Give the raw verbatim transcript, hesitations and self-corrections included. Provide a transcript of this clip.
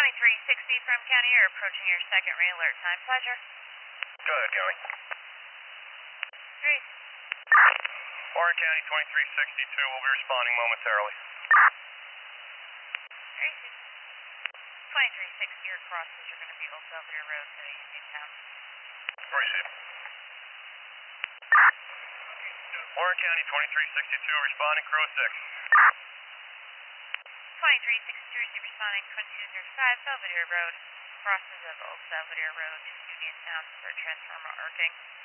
twenty-three sixty from County Air, approaching your second re-alert time. Pleasure. Go ahead, County. Three. Warren County twenty-three sixty-two will be responding momentarily. Tracy. twenty-three sixty, your crosses are going to be Old Belvedere Road heading to Newtown. Receive. Warren County twenty-three sixty-two responding, crew of six. twenty-three sixty-two is responding twenty-two thirty-five Belvedere Road, crosses of Old Belvedere Road to Uniontown for transformer arcing.